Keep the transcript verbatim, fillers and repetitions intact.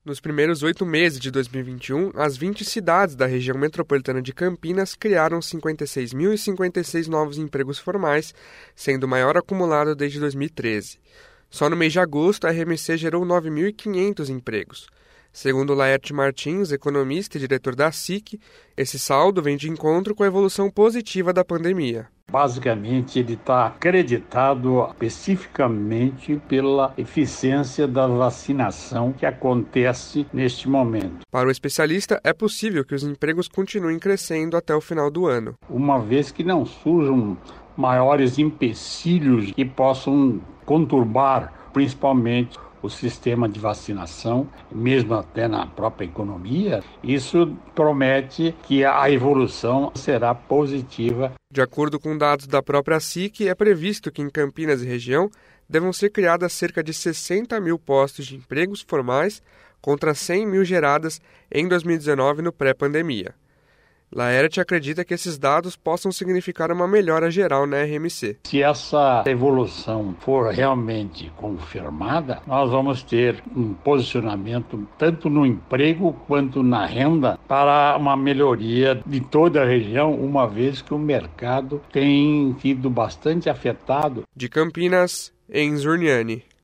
Nos primeiros oito meses de dois mil e vinte e um, as vinte cidades da região metropolitana de Campinas criaram cinquenta e seis mil e cinquenta e seis novos empregos formais, sendo o maior acumulado desde dois mil e treze. Só no mês de agosto, a R M C gerou nove mil e quinhentos empregos. Segundo Laerte Martins, economista e diretor da S I C, esse saldo vem de encontro com a evolução positiva da pandemia. Basicamente, ele está acreditado especificamente pela eficiência da vacinação que acontece neste momento. Para o especialista, é possível que os empregos continuem crescendo até o final do ano. Uma vez que não surjam maiores empecilhos que possam conturbar, principalmente, o sistema de vacinação, mesmo até na própria economia, isso promete que a evolução será positiva. De acordo com dados da própria S I C, é previsto que em Campinas e região devam ser criadas cerca de sessenta mil postos de empregos formais contra cem mil geradas em dois mil e dezenove no pré-pandemia. Laerte acredita que esses dados possam significar uma melhora geral na R M C. Se essa evolução for realmente confirmada, nós vamos ter um posicionamento tanto no emprego quanto na renda para uma melhoria de toda a região, uma vez que o mercado tem sido bastante afetado. De Campinas, Enzo Urniani.